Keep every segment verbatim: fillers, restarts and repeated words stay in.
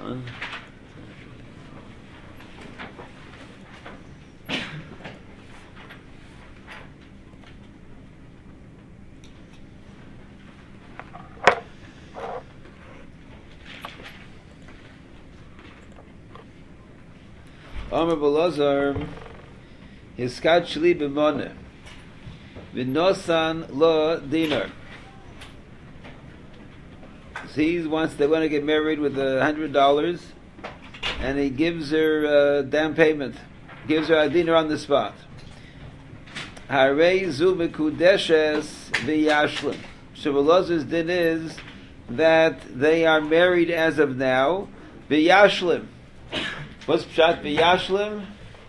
on. Amar Belazar, Hiskat Shli b'moneh, v'nosan lo dinar. So he wants, they want to get married with a hundred dollars, and he gives her uh, down payment, gives her a dinar on the spot. Harei zu mekudeshes v'yashlim. So Belazar's din is that they are married as of now, v'yashlim. What's pshat v'yashlim?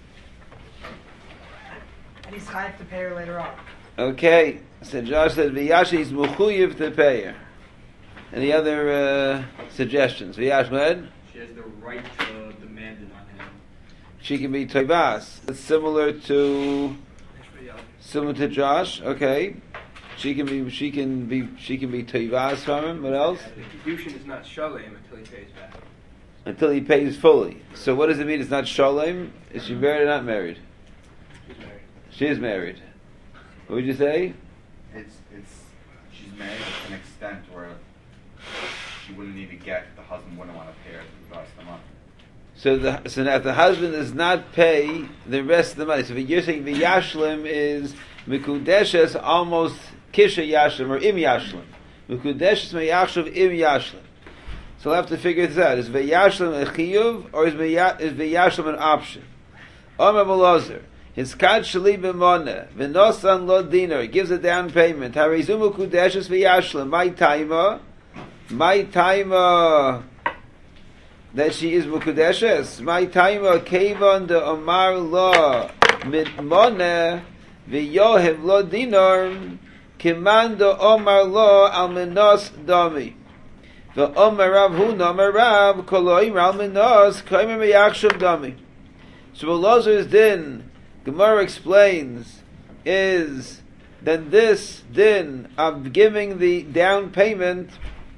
And he's chayav to pay her later on. Okay, so Josh said v'yashlim is muchuyev to pay her. Any other uh, suggestions? V'yash, go ahead. She has the right to demand it on him. She can be toivas. It's similar to similar to Josh. Okay, she can be she can be she can be toivas from him. What else? The kedushin is not shalem until he pays back. Until he pays fully. So what does it mean? It's not shalem. Is she married or not married? She's married. She is married. What would you say? It's it's she's married to an extent where she wouldn't even get, the husband wouldn't want to pay her the rest of the month. So the so now if the husband does not pay the rest of the money, so if you're saying the yashlim is mikudeshes almost kisha yashlim or im yashlim. Mikudeshes me yashlim im yashlim. So we'll have to figure this out. Is v'yashlim a chiyuv or is v'yashlim an option? Omer Belazar, his kad shali b'moneh v'nosan lo dinar, gives a down payment. Harizumu kudeshes v'yashlim. My taima, my taima that she is mukudeshes. My taima kevon de omar lo mitmoneh v'yohev lo dinar kiman de omar lo al menos dami. The Omer Rav Huna Omer Rav Koloi Ral Minos Kaimer Meyakshav Dami. So Belazar's din, Gemara explains, is that this din of giving the down payment,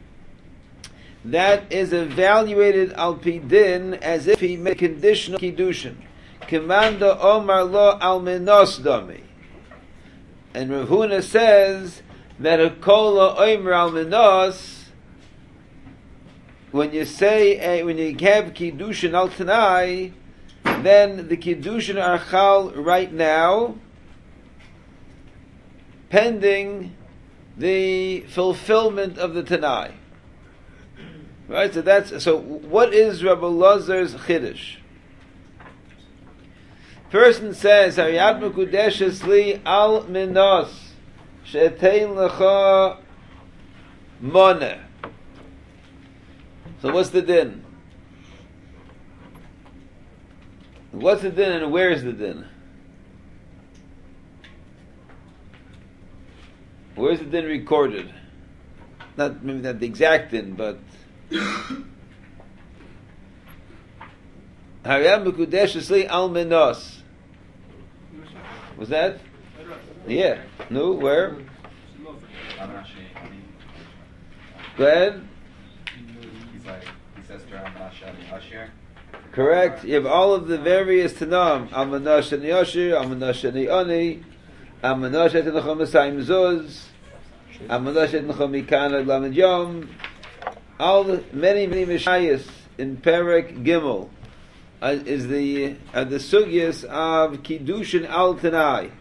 that is evaluated al pi din as if he made conditional kiddushin. Kimanda Omar Lo Al Minos Dami. And Rav Huna says that a kola Omer Al Minos, when you say, uh, when you have Kiddushin al Tanai, then the Kiddushin are chal right now, pending the fulfillment of the Tanai. Right, so that's, so what is Rabbi Lazar's Chiddush? Person says, Hariyat Mekudeshes li al minos, she'etein lecha moneh. So what's the din? What's the din and where is the din? Where is the din recorded? Not maybe not the exact din, but Hariyam Mekudesh li al menos. Was that? Yeah. No, where? Go ahead. Correct. You have all of the various Tanam. Amanash and Yashir, Amanash and Ani, Amanash and Nacham Masayim Zuz, Amanash and Nacham Mikana Lamed Yom. All the many many Mishayas in Perek Gimel uh, is the uh, the sugyas of Kiddushin Al Tanai.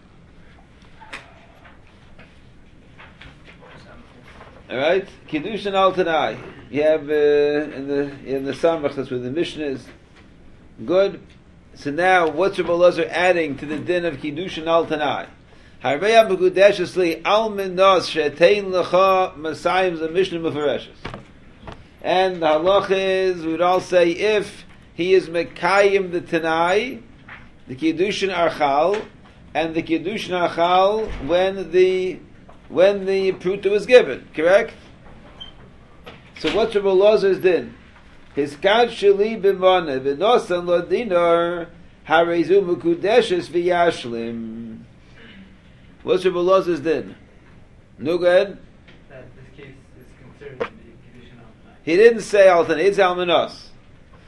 All right, Kiddushin Al Tanai. You have uh, in the in the Samach, that's where the Mishnah is. Good. So now, what's Rabbi Lazar adding to the din of Kiddushin Al Tanai? Harveya Mekudeshes li al minos she'etein lecha masayim the Mishnah Mefareshes. And the halach is, we would all say, if he is Mekayim the Tanai, the Kiddushin Archal, and the Kiddushin Archal when the when the pruta was given, correct? So what's Rabbi Lazar's din? His kad sheli b'moneh v'nosan lo dinar harezu mekudeshes v'yashlim. What's Rabbi Lazar's din? No good. That this case is considered to be Kiddushin al Tanai. He didn't say al tanai. It's al minos.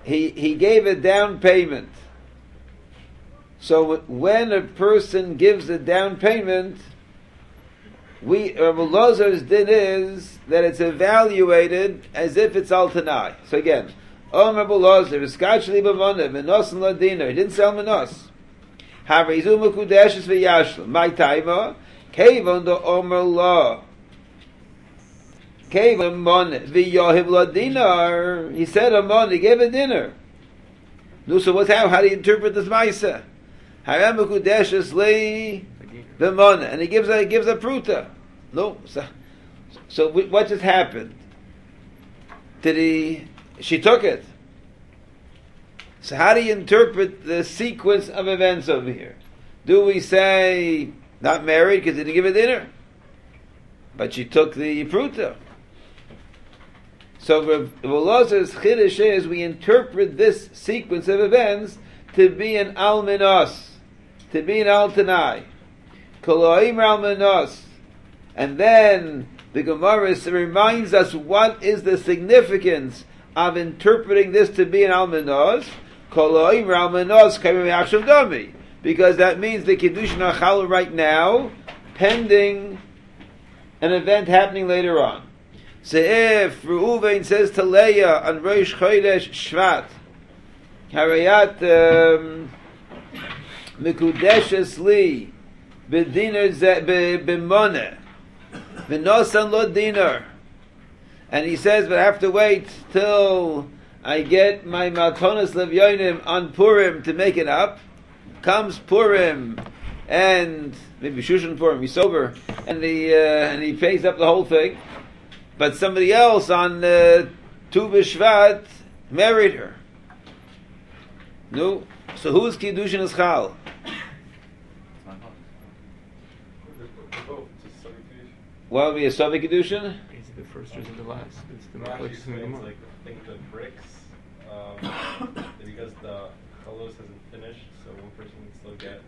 he he gave a down payment. So when a person gives a down payment, we Rabbi Lozer's din is that it's evaluated as if it's al tanai. So again, Om Rabbi Lozer v'skachli b'vona v'nosan ladina. He didn't sell menos. Havrizu mekudeshes v'yashlim. My taima kevon do Omer lo. Kevon mon v'yohiv ladinar. He said a mon. He gave a dinner. No, so what's how? How do you interpret this ma'isa? Harem mekudeshes li. The mon, and he gives a he gives a pruta. No, so, so what just happened? Did he? She took it. So how do you interpret the sequence of events over here? Do we say not married because he didn't give a dinner, but she took the pruta? So Rav Elazar's chiddush is we interpret this sequence of events to be an alminos, to be an altanai. And then the Gemara reminds us what is the significance of interpreting this to be an almanos. Because that means the Kiddushin Achal right now, pending an event happening later on. So if Reuven says to Leah on Rosh Chodesh Shvat, Harayat Mikudeshes Li, B'dinar b'moneh, v'nosan lo dinar, and he says, but I have to wait till I get my malkonas levyonim on Purim to make it up. Comes Purim, and maybe Shushan Purim, he's sober, and he uh, and he pays up the whole thing. But somebody else on uh, Tu B'Shvat married her. No, so who's Kiddushin is Chal? What would be a Savik Kedushin? Is it the first or is it the last? It's the Rashi Machlokes in the explains, Gemara. like, I think the bricks, um, because the Chalos hasn't finished, so one person can still get.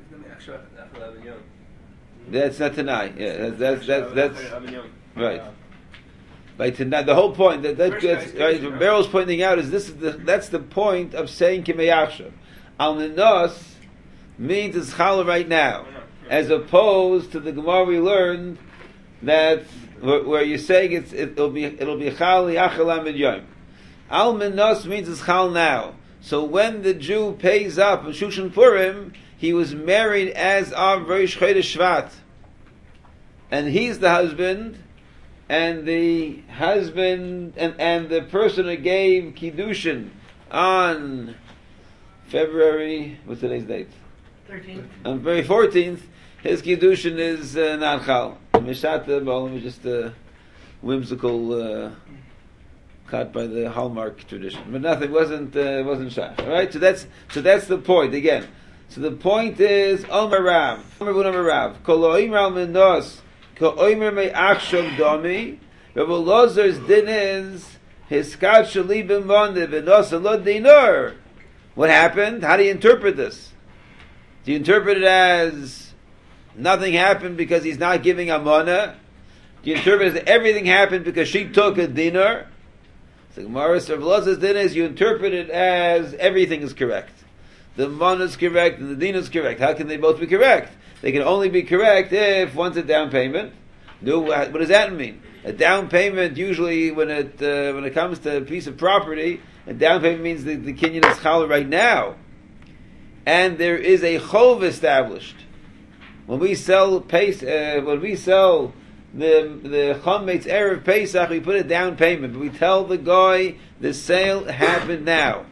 That's not tonight. Yeah, that's that's that's, that's right. Yeah. Like tonight, the whole point that, that First that's, guy's right, good. what Beryl's pointing out is this is the that's the point of saying Kimeyachshav. Al Minos means it's Chala right now, as opposed to the Gemara we learned that where, where you're saying it's it'll be it'll be Chal Yachal Amid Yom. Al Minos means it's Chal now. So when the Jew pays up in Shushan Purim, he was married as of Rosh Chodesh Shvat, and he's the husband, and the husband and and the person who gave Kiddushin on February, what's today's date? Thirteenth. On February fourteenth, his Kiddushin is uh, not Chal. Mishata Ba'olam is just a whimsical uh, cut by the Hallmark tradition, but nothing wasn't uh, wasn't Shach. All right, so that's so that's the point again. So the point is Omer Rav, Omer Omer Rav, Kol Oimer Al Menos, Kol Oimer Me Achshav Domi. Rav Elazar's din is Hiskat Shali B'Monde V'Nos Lo Dinor. What happened? How do you interpret this? Do you interpret it as nothing happened because he's not giving amana? Do you interpret it as everything happened because she took a dinar? So Gemara Rav Elazar's din is you interpret it as everything is correct. The amana is correct and the dinar is correct. How can they both be correct? They can only be correct if one's a down payment. No, what does that mean? A down payment usually when it uh, when it comes to a piece of property, a down payment means that the kinyan is challah right now, and there is a chov established. When we sell Pes- uh, when we sell the the chametz erev Pesach, we put a down payment, but we tell the guy the sale happened now.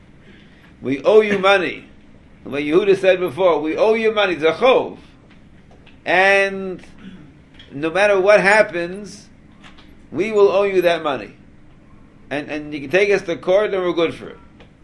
We owe you money. Like Yehuda said before, we owe you money. It's a chov, and no matter what happens, we will owe you that money, and and you can take us to court, and we're good for it.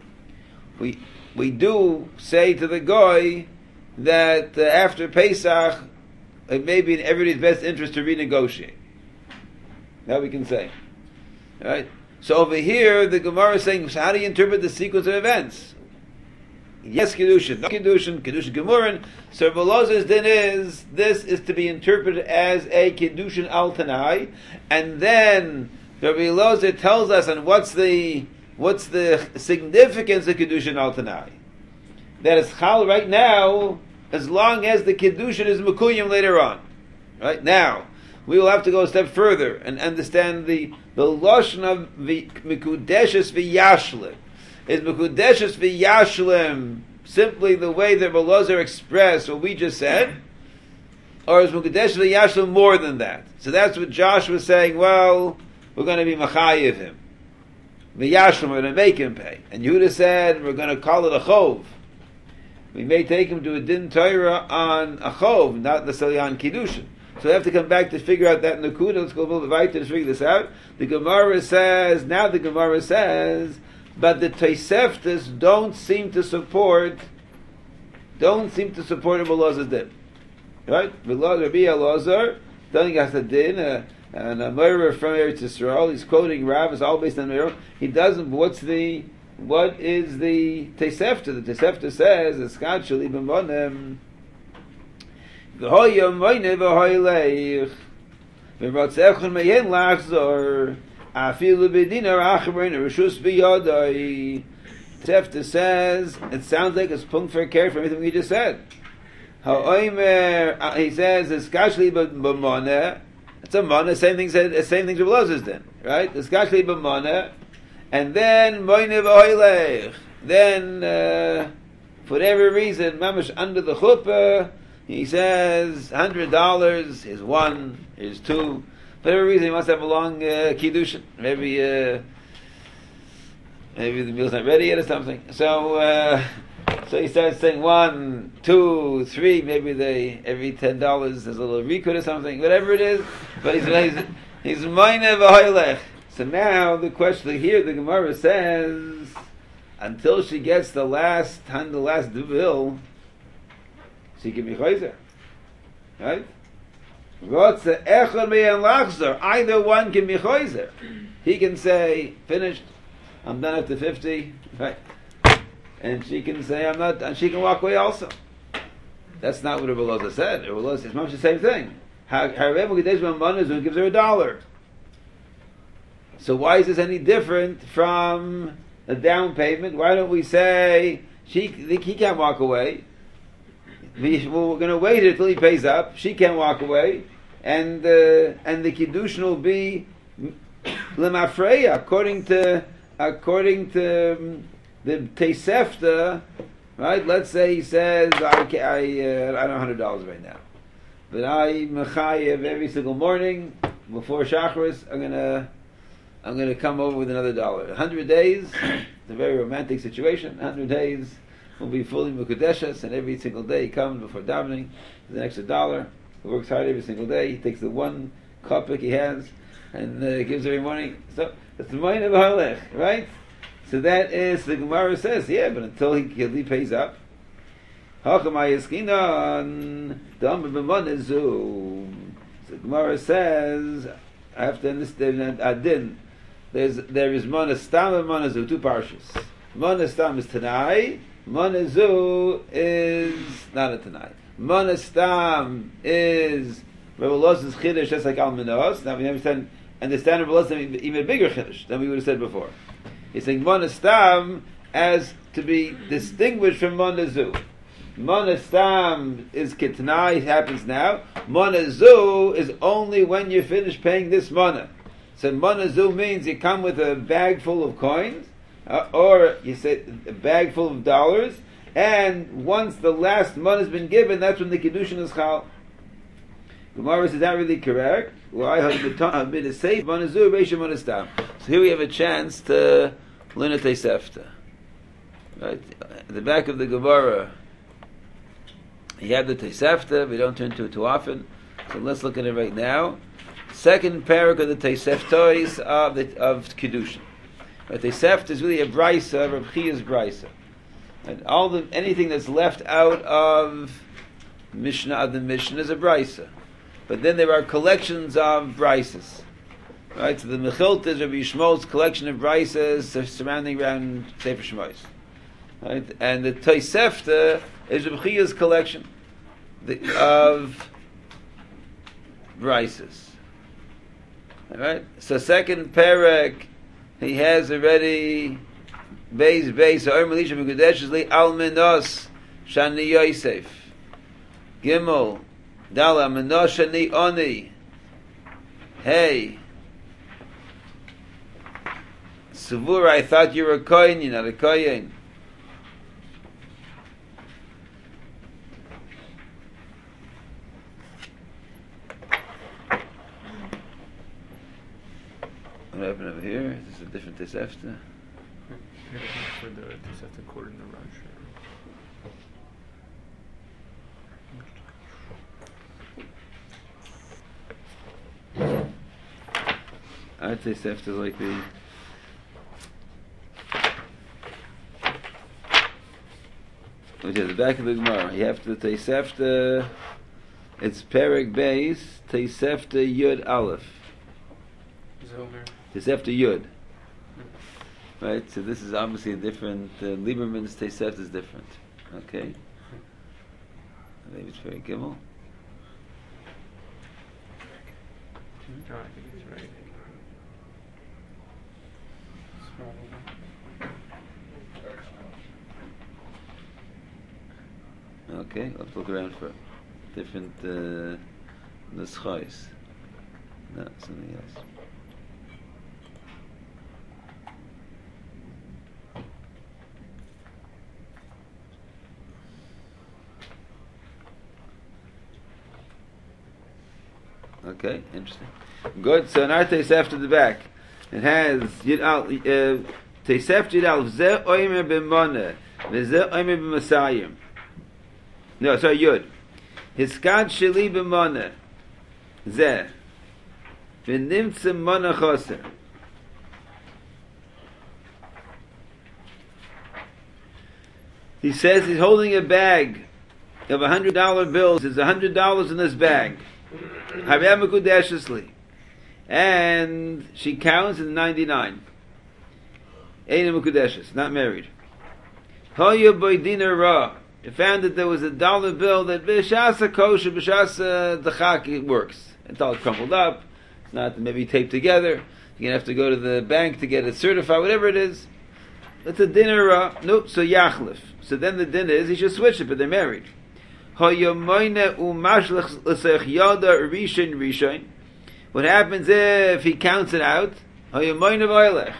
We we do say to the guy that uh, after Pesach, it may be in everybody's best interest to renegotiate. That we can say, all right? So over here, the Gemara is saying, so how do you interpret the sequence of events? Yes, Kiddushin, no Kiddushin, Kiddushin Gemurin. So Rav Elazar's din is, this is to be interpreted as a Kiddushin al Tanai, and then Rabbi Elazar tells us, and what's the what's the significance of Kedushin al Tanai? That is Chal right now, as long as the Kedushin is Mekuyim later on. Right now, we will have to go a step further and understand the the Lashon of Mikudeshes v'Yashlim. Is Mikudeshes v'Yashlim simply the way that Belazar expressed what we just said? Or is Mikudeshes v'Yashlim more than that? So that's what Josh was saying, well, we're going to be Machayiv him. V'Yashlim, we're going to make him pay. And Yehuda said, we're going to call it a Chov. We may take him to a Din Torah on a Chov, not necessarily on Kiddushin. So we have to come back to figure out that Nakuda. Let's go a little bit right to figure this out. The Gemara says, now the Gemara says, but the Toseftas don't seem to support, don't seem to support Rabbi Elazar's din. Right? Rabbi Elazar, telling us a din, uh, and a murderer from Eretz Yisrael, he's quoting Rav, it's all based on Meir. He doesn't, what's the, what is the Tosefta? The Tosefta says, Eskad Shali B'monem, V'hoya moine v'hoya leich V'rotzechon meyen lachzor Afilu b'dinar achrein Rishus b'yodai. Tosefta says, it sounds like it's punkt for care for everything we just said. Ha'oimer, he says, Eskashli b'mona, it's a mana, same thing said, same thing Rabbi Elazar's then, right? Eskashli b'mona, and then moine v'hoya leich. Then, uh, for whatever reason, mamash under the chuppah, he says, hundred dollars is one, is two. For whatever reason, he must have a long uh, kiddushin. Maybe, uh, maybe the meal's not ready yet or something. So, uh, so he starts saying one, two, three. Maybe they every ten dollars there's a little rekud or something. Whatever it is, but he's he's he's minor v'hoylech. So now the question here, the Gemara says, until she gets the last hand, the last bill, she can be chayzer, right? Either one can be chayzer. He can say, finished, I'm done after fifty, right? And she can say, I'm not, and she can walk away also. That's not what Rabbi Elazar said. Rabbi Elazar says much the same thing. However, gives her a dollar. So why is this any different from a down payment? Why don't we say she he can't walk away? We, we're going to wait until he pays up. She can't walk away, and uh, and the kiddushin will be lemafreya according to according to um, the Tosefta, right? Let's say he says I I, uh, I don't have a hundred dollars right now, but I mechayev every single morning before Shacharis. I'm gonna I'm gonna come over with another dollar. A hundred days. It's a very romantic situation. A hundred days. Will be fully mukadeshes, and every single day he comes before davening, there's an extra dollar. He works hard every single day. He takes the one kopek he has and uh, gives every morning. So it's the mind of halech, right? So that is the Gemara says, yeah, but until he, he pays up. So the Gemara says, I have to understand adin. There's there is monastam and monazu, two parshas. Monastam is Tanai. Monazu is not a Tanai. Monastam is Rabbi Elazar's chiddush, just like Almanos. Now we understand, understand Rabbi Elazar even bigger chiddush than we would have said before. He's saying Monastam as to be distinguished from Monazu. Monastam is Kitnai, it happens now. Monazu is only when you finish paying this mana. So Monazu means you come with a bag full of coins, Uh, or you say a bag full of dollars, and once the last money has been given, that's when the kiddushin is chal. Gemara is that really correct? So here we have a chance to learn a Tosefta. Right at the back of the Gemara, you have the Tosefta. We don't turn to it too often, so let's look at it right now. Second parak of the Toseftos of the of kiddushin. But Tosefta is really a brisa, Reb Chiya's brisa, and all the anything that's left out of Mishnah of the Mishnah is a brisa. But then there are collections of brisas, right? So the Mechilta is Rabbi Yishmael's collection of brisas surrounding around Sefer Shmos, right? And the Tosefta is Reb Chiya's collection of brisas. All right. So second parak. He has already Beis Beis Or Melisha Mekudeshes Li Almenos Shani Yosef. Gimel Dala Menos Shani Oni. Hey. Savura, I thought you were a kohen, you're not a kohen. What happened over here? Is this a different Tosefta? For the Tosefta quarter in the Rosh. Our Tosefta like the which is the back of the Gemara. You have to Tosefta. It's Perek Beis Tosefta Yud Aleph. Tosefta Yud. Right. So this is obviously a different. Uh, Lieberman's Tosefta is different. Okay. Maybe it's Perek Gimel. No, I think it's right. Okay, let's look around for different uh, nuschos. No, something else. Okay, interesting. Good. So in our Tosefta the back, it has Yid Al Tosefta Yid Al Ze Oimer B'Moneh V'Ze Oimer B'Masayim. No, sorry, Yud. Hiskad Sheli B'Moneh Ze V'Nimtze Moneh Choser. He says he's holding a bag of a hundred dollar bills. There's a hundred dollars in this bag. And she counts in ninety-nine. Ein Mekudeshes, not married. Hoya Boydina Ra. It found that there was a dollar bill that b'shasa kosher, b'shasa dachak, it works. It's all crumpled up. It's not maybe taped together. You're going to have to go to the bank to get it certified, whatever it is. It's a dinner Ra. Nope, so Yachlif. So then the din is, he should switch it, but they're married. What happens if he counts it out? Right?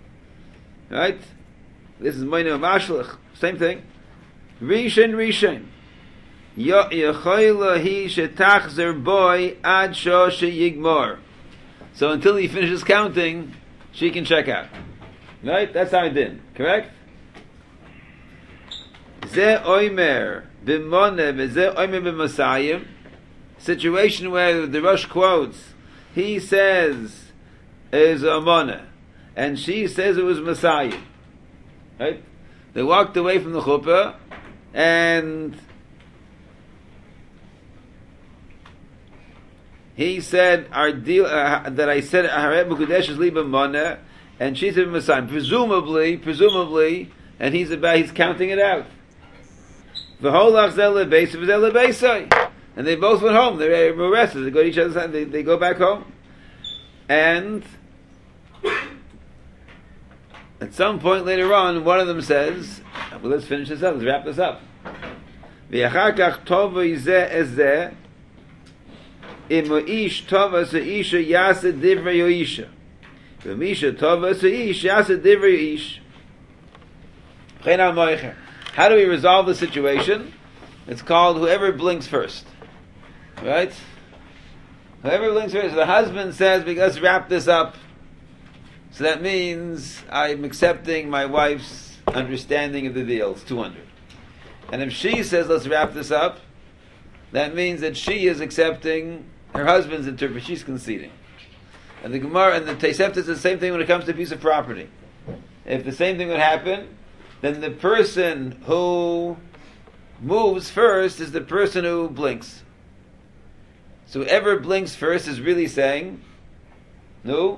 This is moine u'mashlech. Same thing. Rishon Rishon. Yechoyla hi shetachzer boy ad sho sheyigmor. So until he finishes counting, she can check out. Right? That's how it did. Correct? Ze oimer. Situation where the Rosh quotes, he says is a Mona, and she says it was Messiah. Right? They walked away from the chuppah, and he said, "Our deal uh, that I said Hareb Mekudesh is liba Mona," and she said Messiah. Presumably, presumably, and he's about he's counting it out. And they both went home. They were arrested. They go to each other's side. They, they go back home. And at some point later on, one of them says, well, let's finish this up. Let's wrap this up. How do we resolve the situation? It's called whoever blinks first. Right? Whoever blinks first. The husband says, let's wrap this up. So that means I'm accepting my wife's understanding of the deal. It's two hundred. And if she says, let's wrap this up, that means that she is accepting her husband's interpretation. She's conceding. And the Gemara and the Tosefta is the same thing when it comes to a piece of property. If the same thing would happen, then the person who moves first is the person who blinks. So whoever blinks first is really saying, no,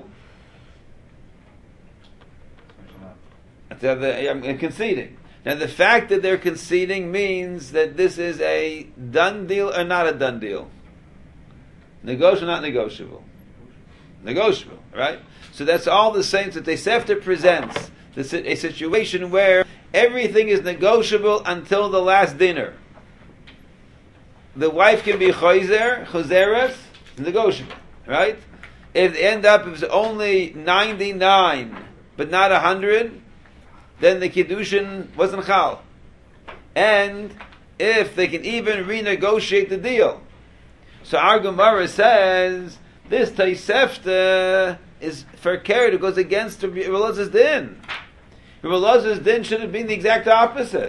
I'm conceding. Now the fact that they're conceding means that this is a done deal or not a done deal. Negotiable, not negotiable. Negotiable, right? So that's all the saints that Tosefta presents the, si- a situation where everything is negotiable until the last dinner. The wife can be choizer, chozeres, negotiable, right? If they end up, if it's only ninety-nine, but not one hundred, then the kiddushin wasn't chal. And if they can even renegotiate the deal. So our Gemara says, this Taisefta is for care, it goes against Rabbi Elazar's din. Rabbi Elazar's din should have been the exact opposite.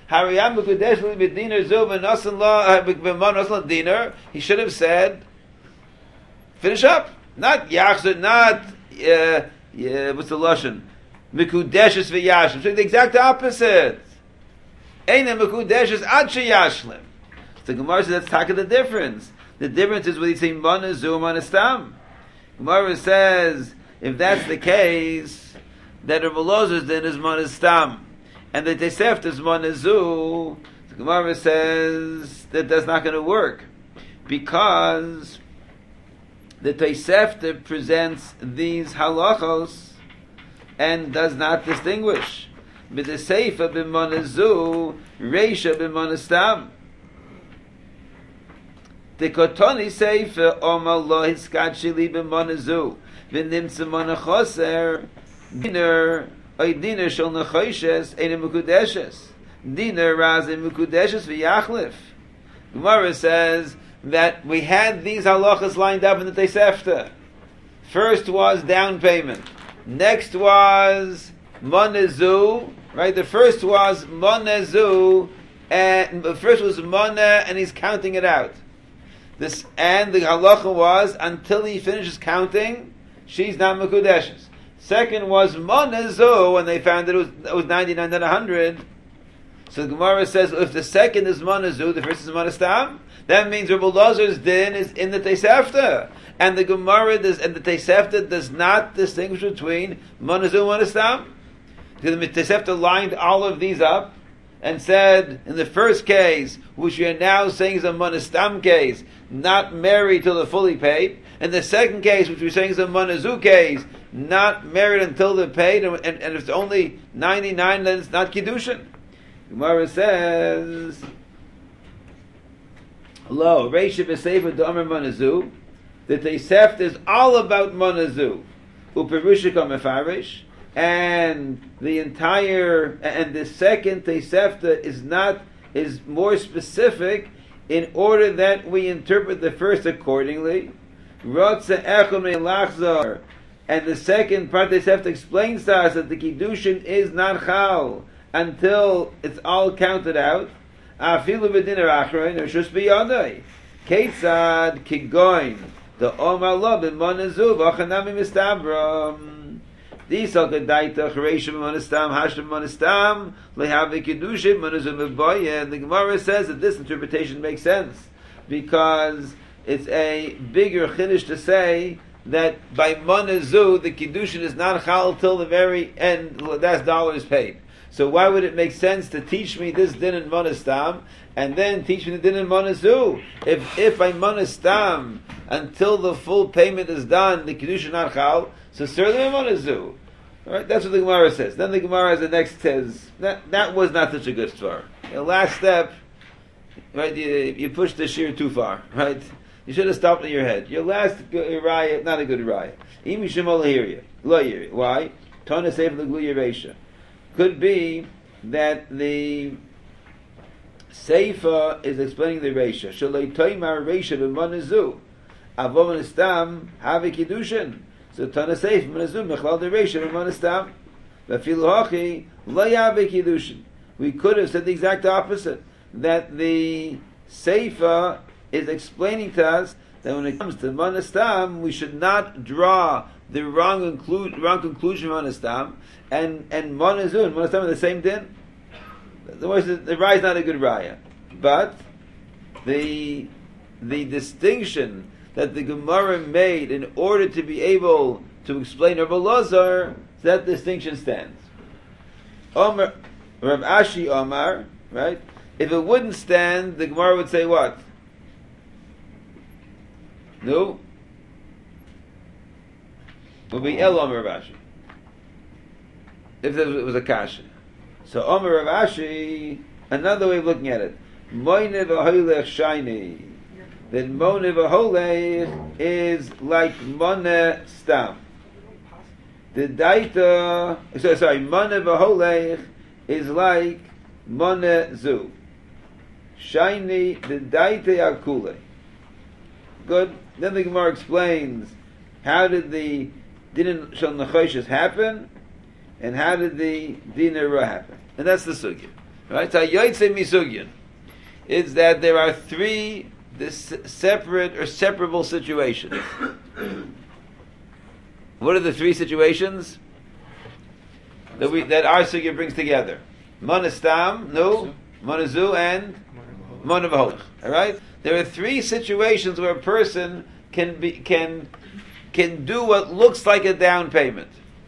He should have said, finish up. Not yachzor, not, uh, yeah, what's the lashon? Mikudeshes v'yashlim. So the exact opposite. Eina mikudeshes ad sheyashlim. So the Gemara says that's taka the difference. The difference is when you say manazu manastam. Gemara says if that's the case, that Rabbi Elazar's din is manastam, and the Tosefta is manazu. The Gemara says that that's not going to work because the Tosefta presents these halachos and does not distinguish. But the Seifa b'manazu, Reisha b'manastam. The Kotoni Seifa Omar lo hiskat shili b'manazu v'nimtza manachoser diner oy diner shel nechoishes eine mekudeshes diner raz in mekudeshes v'yachlif. Gemara says that we had these halachas lined up in the Tosefta. First was down payment. Next was monezu, right? The first was monezu, and the first was moneh, and he's counting it out. This and the halacha was until he finishes counting, she's not mekudeshes. Second was monezu, and they found that it was, it was ninety-nine, not one hundred. So the Gemara says if the second is monezu, the first is monestam. That means Rabbi Elazar's din is in the Tosefta, and the Gemara does, and the Tosefta does not distinguish between monezu and monestam. Because the Tosefta lined all of these up and said, in the first case, which we are now saying is a monestam case, not married till they're fully paid. And the second case, which we're saying is a monezu case, not married until they're paid, and, and, and if it's only ninety-nine, then it's not kiddushin. Gemara says, "Lo Reisha b'Sefer D'Omer Monezu." The Tosefta is all about monezu. Uperushika mefarish, and the entire and the second Tosefta is not is more specific in order that we interpret the first accordingly. Rotze echol me'lachzor, and the second part Tosefta explains to us that the kiddushin is not chal until it's all counted out. Afilu b'dinner achron reshus b'yadai ketzad kigoin the omar lo b'monezu v'achanami mistabram. These are the daita chereishim monestam hashim monestam lehavi kiddushin monezu b'boye. And the Gemara says that this interpretation makes sense because it's a bigger chiddush to say that by monezu the kiddushin is not chal till the very end. That's dollars paid. So why would it make sense to teach me this din in monestam and then teach me the din in monezu? If if I monestam until the full payment is done, the kiddushin not chal, so certainly I monezu. All right, that's what the Gemara says. Then the Gemara has the next says that that was not such a good story. The last step, right? You, you pushed the shear too far, right? You should have stopped in your head. Your last raya, not a good raya. Imi shemol lahiriya, lo yiri. Why? Tana seif l'gluya reisha. Could be that the Seifa is explaining the Reisha. Shalei toimar Reisha b'monezu avon estam have kiddushin. So Tana Seif monezu mechlal the Reisha b'monestam v'afilu hachi lo have kiddushin. We could have said the exact opposite. That the Seifa is explaining to us that when it comes to monestam, we should not draw the wrong, inclu- wrong conclusion on monestam, and and monezu and monestam are the same din. The the raya is not a good raya, but the the distinction that the Gemara made in order to be able to explain Rabbi Elazar, that distinction stands. Omar, Rav Ashi Omar, right? If it wouldn't stand, the Gemara would say what? No. Would be El Omar Rav Ashi. if there was a kasha. So Omer Rav Ashi, another way of looking at it, Moine v'holech shiny. Then Mone v'holech is like Mone stam. The daita, so, sorry, Mone v'holech is like Mone zu. Shiny, the daita akule. Good. Then the Gemara explains how did the din shel nechoshes happen, and how did the din ra happen, and that's the sugya. Right? So yoytze misugyan is that there are three this separate or separable situations. What are the three situations that we that our sugya brings together? Monestam, no, monezu, and monavholch. All right. There are three situations where a person can be can can do what looks like a down payment.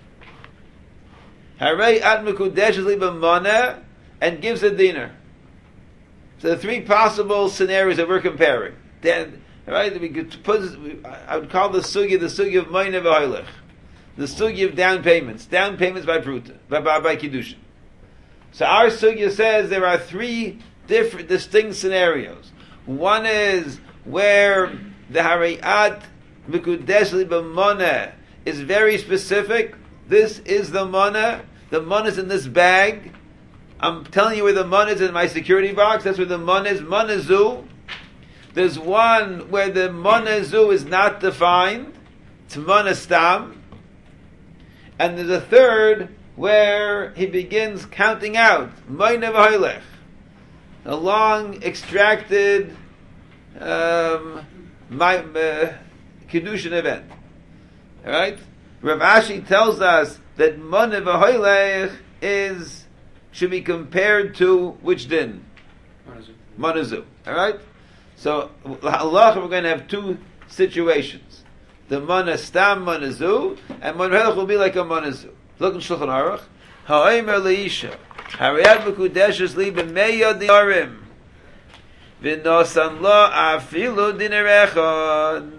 Harei ad mekudeshes li b'moneh, and gives a dinar. So the three possible scenarios that we're comparing. Then, right, we could put. I would call the sugya the sugya of moine v'hoilech, the sugya of down payments, down payments by pruta, by by, by kiddushin. So our sugya says there are three different, distinct scenarios. One is where the harayat mikudesh li b'moneh is very specific. This is the moneh. The moneh is in this bag. I'm telling you where the money is in my security box. That's where the money is. Monezu. There's one where the monezu is not defined. It's monestam. And there's a third where he begins counting out. Moine v'hoilech. A long extracted um, my, uh, Kiddushin event. Alright? Rav Ashi tells us that Moine v'hoilech is should be compared to which din? Monezu. Alright? So, Allah, we're going to have two situations. The monestam monezu, and monezu will be like a monezu. Look in Shulchan Aruch. Ha'omer leisha, harayat mekudeshes li b'meya diarim, v'nosan lo afilu diner echad.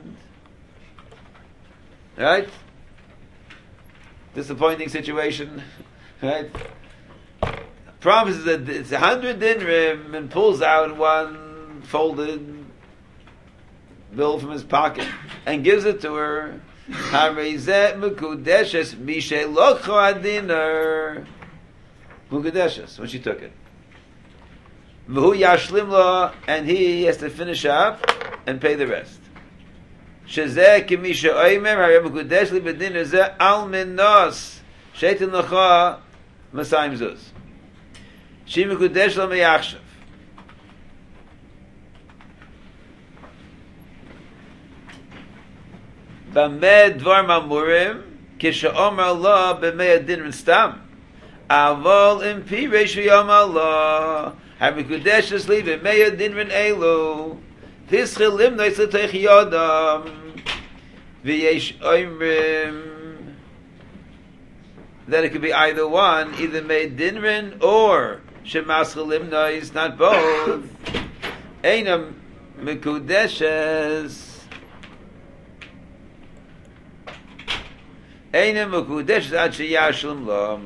Right? Disappointing situation. Right? Promises that it's a hundred dinrim and pulls out one folded bill from his pocket and gives it to her. Harizet mekudeshes mishe locho adinar mekudeshes when she took it. V'hu yashlim lo, and he has to finish up and pay the rest. Shezeh kimisha oimer harei mekudesh li b'dinar zeh al minos sheitin locha masayim zuz. She mekudesh lo meyachshav. B'meh dvar mamurim kisha omar lo b'meh adin stam. Avol im pi reish v'yomar lo ha-mekudesh es li b'meh adin elu tischil limnois l'teich yodam v'yesh oimrim. Then it could be either one, either made dinrin or shemaschil limnois, not both. Einam mekudeshes. Einam mekudeshes ad sheyashlim lom.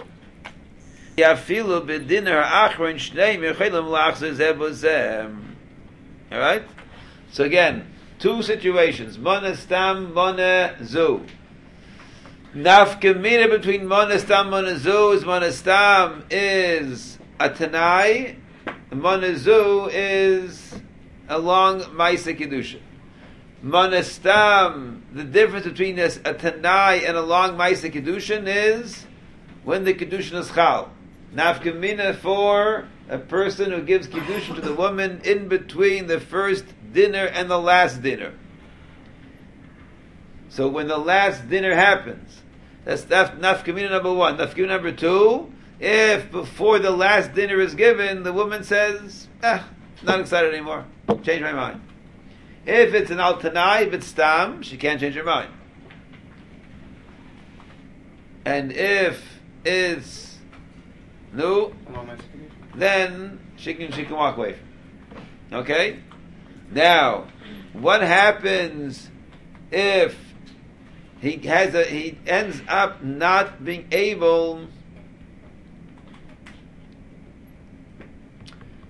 Yafilu b'dinner achron shnei mechelim lachzer zeh b'zeh. All right. So again, two situations: mona stam, mona zu. Nafkamina between monestam monezu is monestam is a tanai, monezu is a long ma'aseh kiddushin. Monestam, the difference between this a tanai and a long ma'aseh kiddushin is when the kiddushin is chal. Nafkamina for a person who gives kiddushin to the woman in between the first dinner and the last dinner. So when the last dinner happens, that's nafkamina number one. Nafkamina number two, if before the last dinner is given, the woman says, ah, not excited anymore, change my mind. If it's an al-tanai, if it's stam, she can't change her mind. And if it's no, then she can she can walk away from it. Okay? Now, what happens if he has a he ends up not being able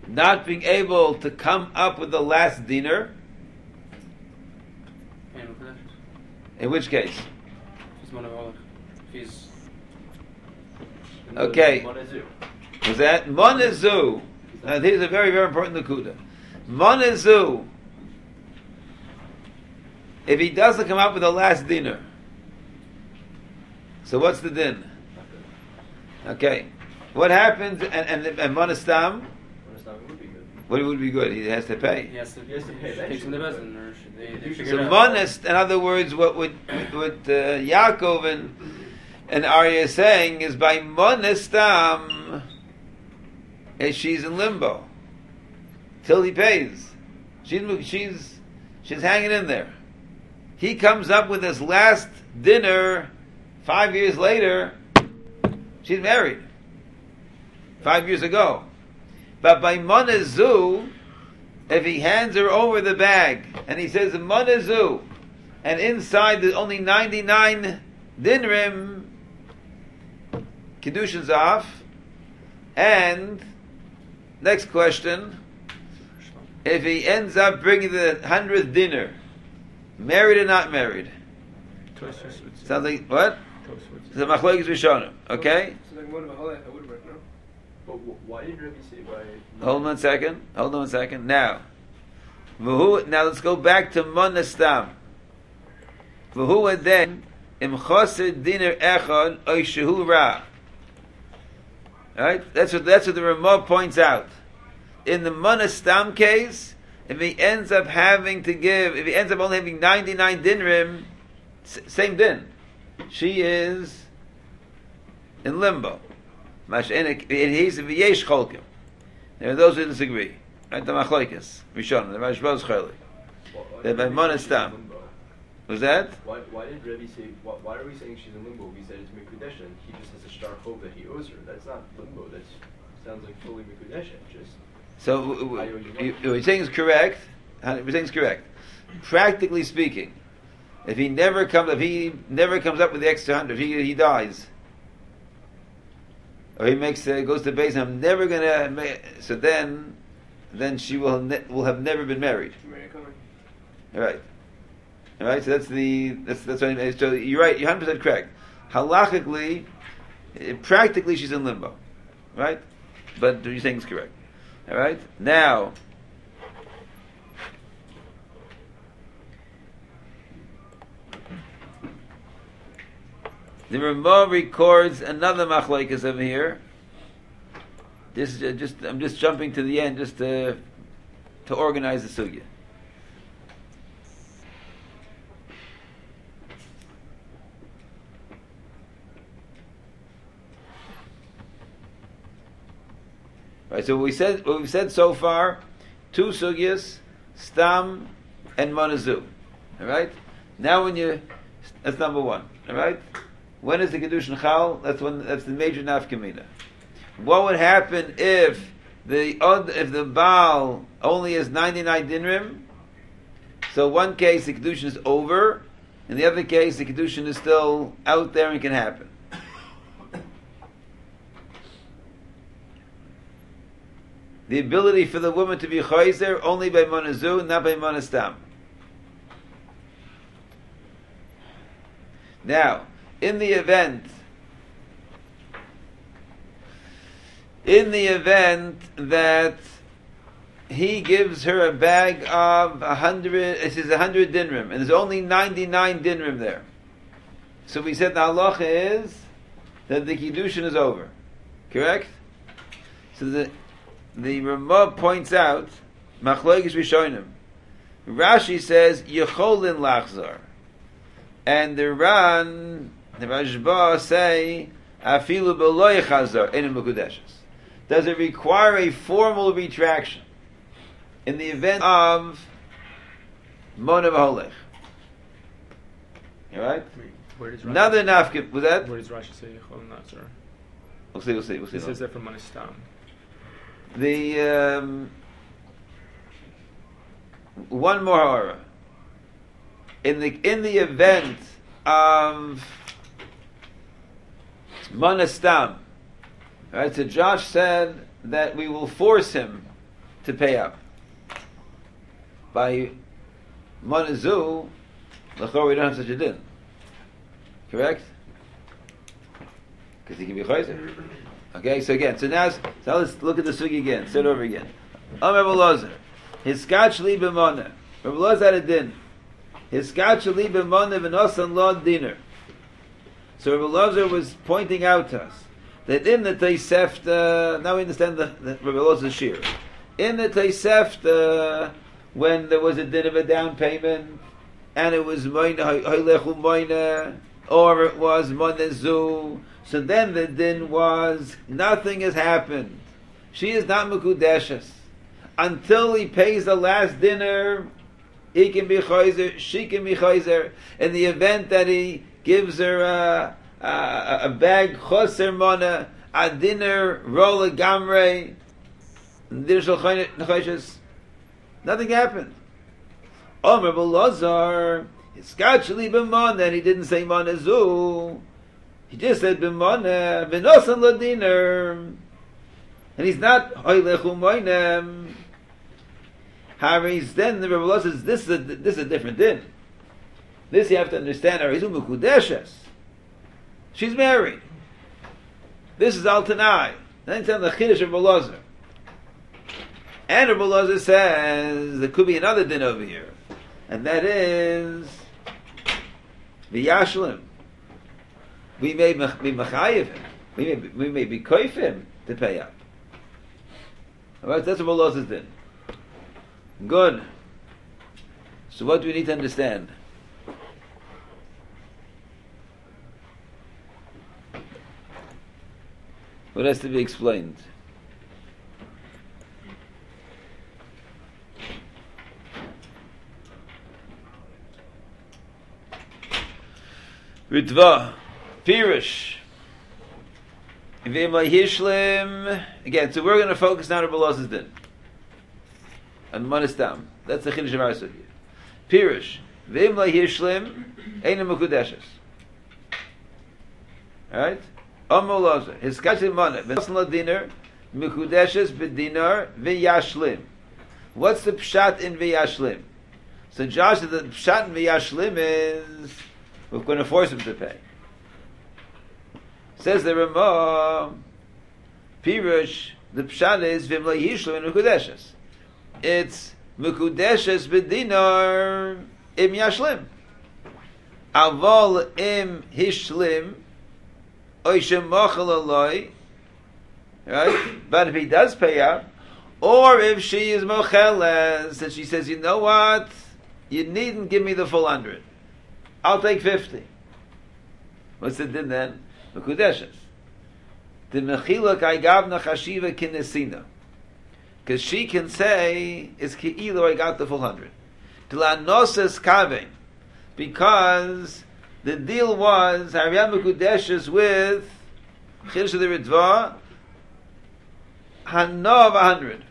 not being able to come up with the last dinar, And look at that. in which case? He's monovolog. He's Okay. Monazu. Was that Monazu? Now here's a very, very important nakuda. Monazu, if he doesn't come up with the last dinar, so what's the din? Okay. What happens, and, and, and Monastam, Monazu would be good. what would be good? He has to pay. he has to, He has to pay. should take some deposit, or should they, they You should figure So it out? Monast, in other words, what would what uh, Yaakov and, and Arya is saying is by Monastam, is she's in limbo till he pays. She's she's she's hanging in there. He comes up with his last dinner five years later. She's married five years ago, but by Monazu, if he hands her over the bag and he says Monazu, and inside there's only ninety-nine dinrim, Kiddushin's off. And next question, if he ends up bringing the hundredth dinner, married or not married? Tosfos would say. Sounds like, what? Tosfos would It's a machlokes rishonim, okay? So like one of a whole that would work, no? But wh- why did Rebbe say by? Hold on a second. Hold on a second. Now, V'hu- now let's go back to Monastam. V'hu then im chosid diner echad oy shehu ra. Right? That's what that's what the Ramah points out. In the Monastam case, if he ends up having to give, if he ends up only having ninety-nine dinrim, s- same din. She is in limbo. Mashenik he's a v'yesh cholkim. There are those who disagree. Right? The machlokes, Rishon, the Rashbaz Chaylik. They're by Monastam. Was that? Why, why did Rebbe say? Why, why are we saying she's in limbo? We said it's mikudesha, and he just has a stark hope that he owes her. That's not limbo. That sounds like fully mikudesha. Just So w- w- you- you- what you're saying is correct. What you're saying is correct. Practically speaking, if he never comes, if he never comes up with the extra hundred, if he, he dies, or he makes uh, goes to base, I'm never gonna. Ma- so then, then she will ne- will have never been married. Mary coming. All right. All right. So that's the that's that's what I mean. So you're right. You're one hundred percent correct. Halachically, eh, practically, she's in limbo, right? But what you're saying is correct. All right. Now, the Ramah records another machlokes over here. This is uh, just I'm just jumping to the end just to to organize the sugya. Right, so what we said, what we've said so far, two sugyas, stam and monazu. All right. Now, when you, that's number one. All right. When is the kedushin chal? That's when. That's the major nafkamina. What would happen if the od- if the baal only has ninety-nine dinrim? So one case the kedushin is over, in the other case the kedushin is still out there and can happen. The ability for the woman to be chayzer only by monazu, not by monastam. Now, in the event, in the event that he gives her a bag of a hundred, it says a hundred dinrim, and there's only ninety-nine dinrim there. So we said the halacha is that the kiddushin is over, correct? So the the Ramah points out machlokes rishonim. Rashi says yecholin lachzar, and the Ran, the Rashba say afilu beloy chazar in mekudeshes. Does it require a formal retraction in the event of Mona v'holech? All right. Wait, where does Rashi, Another nafkid was that? where does Rashi say Yechol Nazar? We'll see. We'll see. We'll see. He says that from Manistam. The um, one more hora. In the in the event of Monastam, right? So Josh said that we will force him to pay up. By Manazu, l'chor we don't have such a din. Correct? Because he can be chayzer. Okay, so again, so now, so now let's look at the sugi again. Say it over again. Am Rebbe Lozer. His scotch li b'moneh. Rebbe Lozer had a din. His scotch li b'moneh v'nosan lo dinner. So Rebbe Lozer was pointing out to us that in the Tosefta, now we understand the, the Rebbe Lozer's shir. In the Tosefta, when there was a din of a down payment, and it was moine hoylechu moine, or it was monezu, so then the din was nothing has happened. She is not mekudeshes until he pays the last dinner. He can be chayzer, she can be chayzer. In the event that he gives her a, a, a bag choser mana, a dinner roll a gamre, dinner shel chayeshes. Nothing happened. Omer Belazar, his skachli b'mon, and he didn't say monezu. He just said b'mon, v'nosan ladiner, and he's not hoylechu moinem. Harry's then the Rebbe says this is a, this is a different din. This you have to understand. Harizu mekudeshes. She's married. This is al tanai. Then tell the chiddush of Belazar. And Rebbe Lozer says there could be another din over here, and that is v'yashlim. We may be mechayiv him. We may we may be koif him to pay up. All right, that's what Rebbe Lozer's din. Good. So what do we need to understand? What has to be explained? Ritva, Pirish, V'imay Hishlim. Again, so we're going to focus now on Rebbe Lozer's din. And Manistam. That's the Chiddush of our sugya. Pirish, V'imay Hishlim, Eina Mekudeshes. Alright? Omer Lozer, his kachim mana, V'nosan l'dinar, Mekudeshes b'dinar, V'yashlim. What's the pshat in V'yashlim? So Josh said the pshat in V'yashlim is we're going to force him to pay. Says the Ramah, Pirush, the pshat is v'imla yishlim and mekudeshes. It's mekudeshes b'dinar im yashlim. Aval im hishlim oishem machal aloi. Right? But if he does pay up, or if she is mocheles, and she says, you know what, you needn't give me the full hundred. I'll take fifty. What's the din then? Mekudeshes. The mechilak I gavna chashiva kinesina. Because she can say, it's ki'ilu I got the full hundred. Tlanosas kaving. Because the deal was, Hariyam Mekudeshes with Chiddush of the Ritva, Hanov a hundred.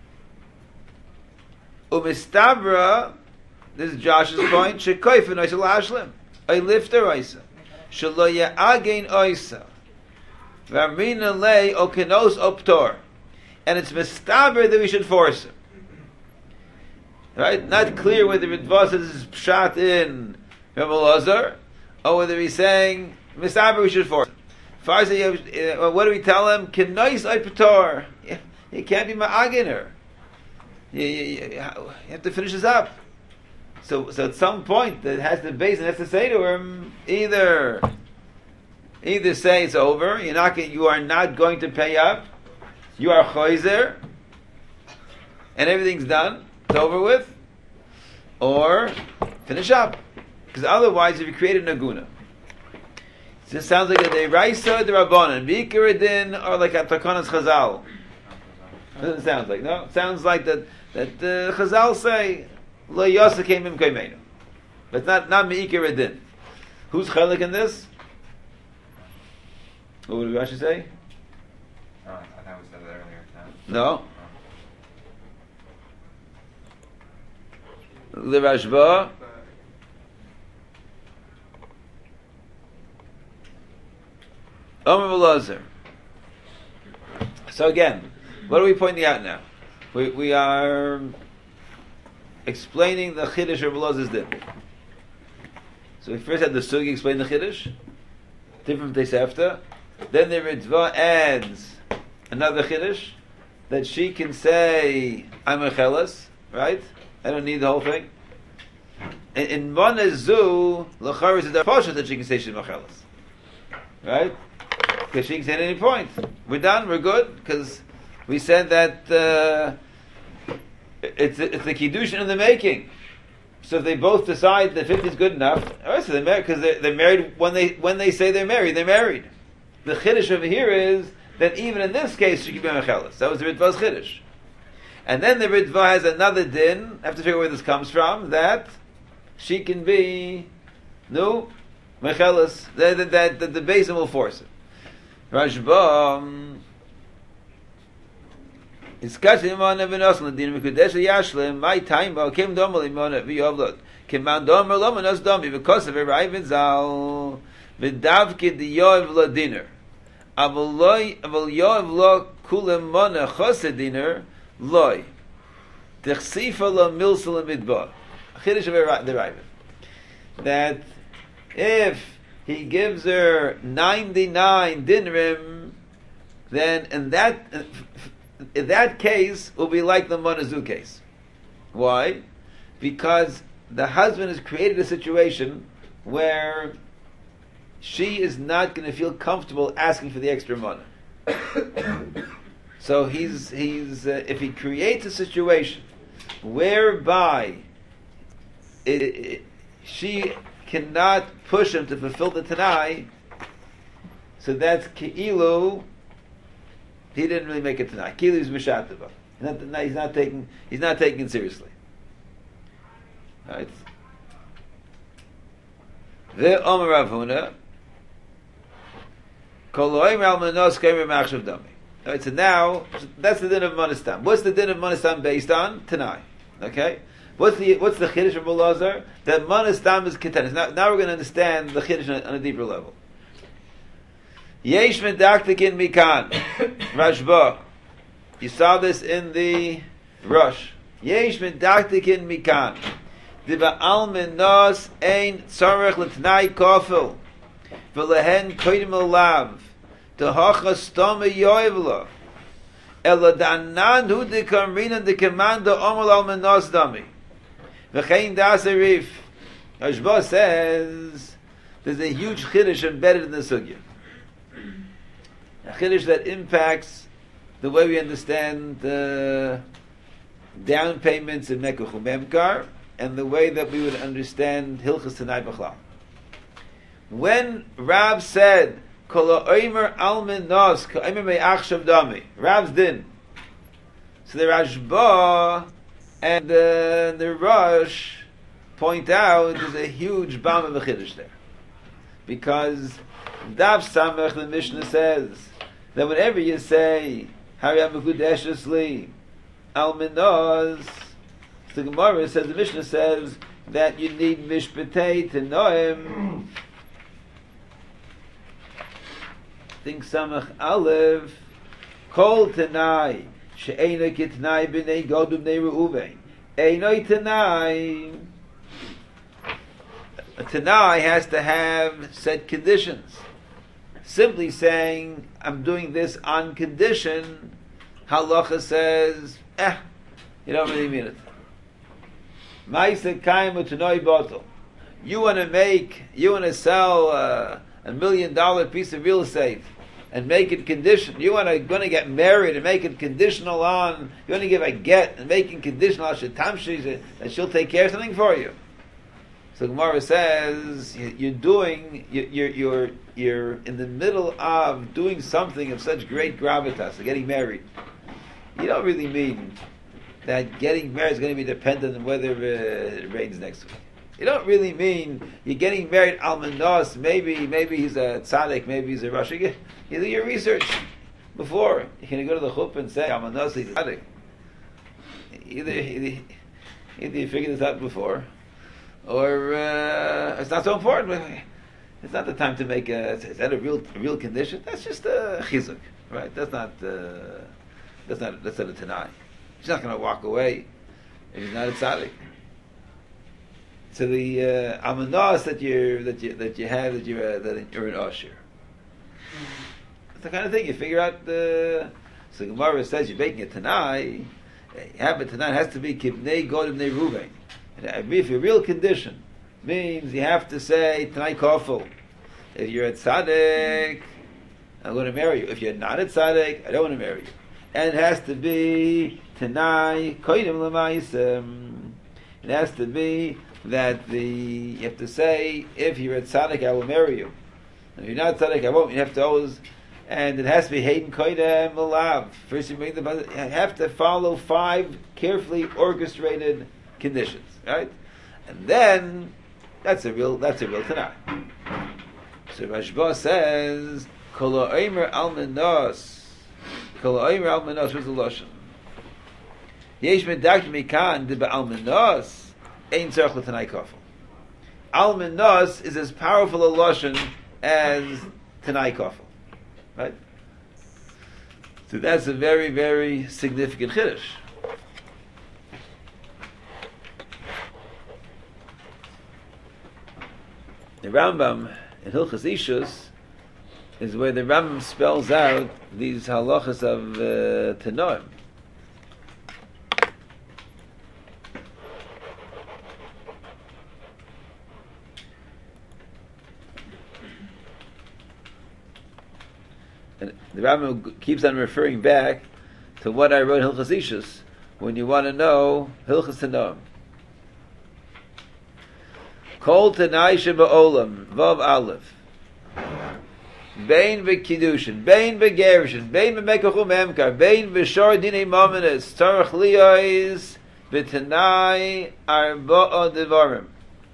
Umistabra, this is Josh's point, Shekoifin Oisa Lashlim. I lift her Oisa. Shelo Ya'agein Oisa. V'amrina lei okenos optor. And it's Mistaber that we should force him. Right? Not clear whether Ritva says this is pshat in Rebbe Lozer, or whether he's saying, Mistaber we should force him. Farsi, uh, what do we tell him? Kenois Optor. You can't be ma'agin her. You, you, you, you have to finish this up. So, so at some point, that has the base and has to say to him, either, either say it's over. You're not. You are not going to pay up. You are choizer, and everything's done. It's over with, or finish up. Because otherwise, if you create a naguna, this sounds like a deraisa derabanan, v'ikaradin, or like a takanas chazal. Doesn't sound like no. It sounds like that. That uh, Chazal say lo yasakim im kaimenu, but it's not not meikir adin. Who's chalik in this? What would Rashi say? Oh, I thought we said that earlier. No. The Rashba. Omer Belazar. So again, what are we pointing out now? We, we are explaining the Chiddush of Elazar's din. So we first had the Sugi explain the Chiddush, different from Tosefta. Then the Ritva adds another Chiddush, that she can say, I'm a chelas, right? I don't need the whole thing. In, in Monazu, L'char is a posha that she can say she's a chelas. Right? Because she can say at any point. We're done, we're good, because we said that uh, it's, it's the Kiddushin in the making. So if they both decide that fifty is good enough, all right, so they're married, because they're, they're married when they, when they say they're married, they're married. The Chiddush over here is that even in this case, she can be a mechelas. That was the Ritva's Chiddush. And then the Ritva has another din, I have to figure out where this comes from, that she can be, no, mechelas, that, that, that, that the Beis will force it. Rashba, it's kashli imana v'nosl l'din v'kudesh yashlim, my time, but kim domal imana v'yovlot, kim man domal lomanos domi, because of a ra'ivin zal, v'davki d'yov l'diner. Aval loy, aval yov lo kulem mona chosed diner, loy. T'chsifa lo milsa l'midbar. Chiddush of the Raiva. That if he gives her ninety-nine dinrim, then in that in that case will be like the Monazu case. Why? Because the husband has created a situation where she is not going to feel comfortable asking for the extra money. So he's he's uh, if he creates a situation whereby it, it, she cannot push him to fulfill the Tanai, so that's Ki'ilu, he didn't really make a Tanai. Ki'ilu is Mishatava. He's not, he's not taking he's not taking it seriously. Right? The Omer Rav Huna Koloim Almanos Kemer Machshav Dami. Alright, so now that's the din of Monistam. What's the din of Monistam based on? Tanai. Okay? What's the what's the Chiddush of Elazar? That Monistam is content. Now, now we're going to understand the Chiddush on, on a deeper level. Yesh medaktikin mikan. Rashba. You saw this in the Rush. Yesh medaktikin mikan. Diba almenos ein tzarech l'tnai kofel. V'lehen koidim alav. Tehacha stoma yoivla. Ela danan hu de kamrina de commander omal almenos dami. V'chein das arif. Rashba says there's a huge chiddush embedded in the sugya. A chiddush that impacts the way we understand the down payments in Mekuch Memkar and the way that we would understand Hilchas Tanai B'chlal. When Rab said, Kol ha'omer almin nos, ka'omer me'achshav dami, Rab's din. So the Rashba and uh, the Rosh point out there's a huge bomb of a chiddush there. Because Dav Samech, the Mishnah says, that whenever you say, Hariyam Mekudeshes Li, almin nos, the Gemara says, the Mishnah says, that you need mishpatei to know him. Think Samach Aleph, Kol Tanai, She'ena Kitnai B'nei Godu B'nei Reuven, Einoi Tanai. A Tanai has to have set conditions. Simply saying, I'm doing this on condition, Halacha says, eh, you don't really mean it. Ma'aseh kaim u'tanoi bottle. You want to make, you want to sell uh, a million dollar piece of real estate and make it conditional. You want to going to get married and make it conditional on. You want to give a get and make it conditional on shetamshi that she'll take care of something for you. So Gemara says you're doing, you're you're you're in the middle of doing something of such great gravitas, like getting married. You don't really mean that getting married is going to be dependent on whether uh, it rains next week. You don't really mean you're getting married almanos. Maybe maybe he's a tzaddik, maybe he's a Rosh. You do your research before. You can go to the chuppah and say almanos he's a tzaddik. Either, either either you figure this out before, or uh, it's not so important. It's not the time to make a. Is that a real a real condition? That's just a chizuk, right? That's not. Uh, that's not. That's not a tanai. He's not going to walk away if he's not a tzaddik. So the uh, amanas that you that you that you have that you're uh, that you're an usher. It's the kind of thing you figure out. The so Gemara says you're making a tanai. You have a tanai, it has to be kibnei god ibnei Ruvain. And if your real condition means you have to say tanai kofel. If you're a tzaddik, I'm going to marry you. If you're not a tzaddik, I don't want to marry you. And it has to be tanai koidim l'maisem. It has to be that the you have to say, if you're a tzaddik, I will marry you. If you're not tzaddik, I won't. You have to always, and it has to be hayden koidem alav. First, you make the you have to follow five carefully orchestrated conditions, right? And then that's a real that's a real tanai. So Rashba says, Kol ha'omer al menos, Kol ha'omer al menos. What's the lashon? Yesh medak mikan de be'al menos. Ein tzarich l'tanai kafel. Al menos is as powerful a lashon as tanai kafel, right? So that's a very, very significant chiddush. The Rambam in Hilchas Ishus is where the Rambam spells out these halachas of uh, Tanoim. And the Rambam keeps on referring back to what I wrote in Hilchas Ishus when you want to know Hilchas Tanoim. Kol Tanai Sheba'olam Vav Aleph Bein V'Kiddushin Bein V'Gerushin Bein V'Mekachum Emkar Bein V'Shor Dinei Momenes Tzarech Liyos V'Tanai Arba'a Devarim.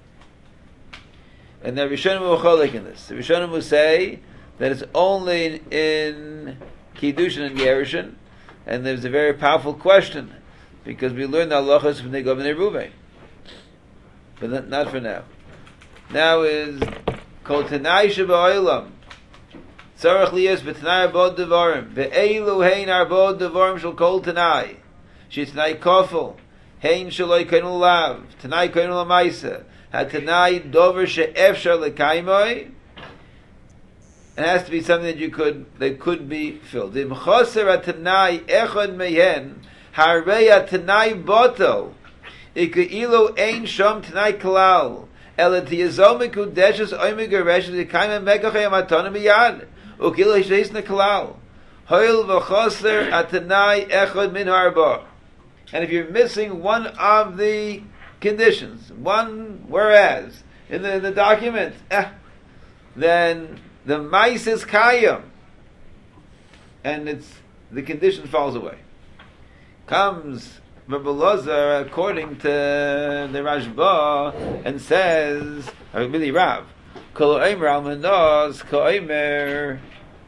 And the Rishonim will cholik in this. The Rishonim will say that it's only in Kiddushin and Gerushin, and there's a very powerful question because we learned the halachas from the Governor Ruvain, but not, not for now. Now is Kol Tanai Sheba'olam Tzarech Liyos V'Tanai Arba'a Devarim Ve'elu Hein Arba'a Devarim Shel Kol Tanai She'Tanai Kofel Hein Shaloi Kainu Lav Tanai Kainu Lamaisa HaTanai Dover She'efshar L'Kaimoi. It has to be something that you could that could be filled. Im Choser HaTanai Echad Mehen Harei HaTanai Botel Ike'ilu Ein Shom Tanai Kalal Ela Tiyazom Mekudeshes Oimig Gereshes Yekayim Mekachei Amatonim Miyad Ukilu Hisheisna Kalal Hoil V'Choser HaTanai Echad Min Harba. And if you're missing one of the conditions, one whereas in the, in the document, eh, then the mais is kayam, and it's the condition falls away. Comes Rabbi Elazar according to the Rashba and says, or really Rav, Kol ha'omer al menos ka'omer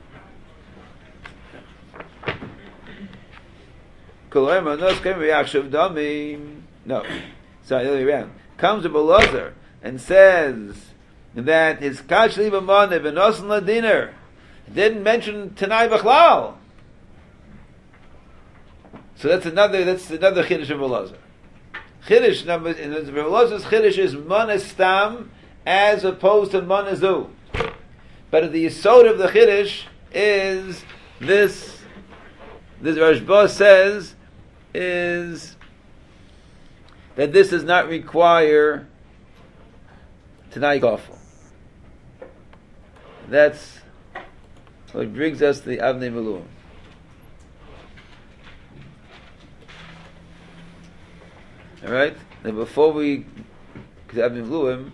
Kol ha'omer al menos ka'omer yakshav damim. No, sorry, the other way around. Comes Rabbi Elazar and says that his kashli b'moneh v'nosan ladiner didn't mention Tanai B'chlal. So that's another that's another chiddush of Elazar. Chiddush number in Elazar's chiddush is monestam as opposed to monezu. But the yesod of the chiddush is this. This Rashba says is that this does not require Tanai Kofel. That's what brings us to the Avnei Miluim. All right. Now, before we get to Avnei Miluim,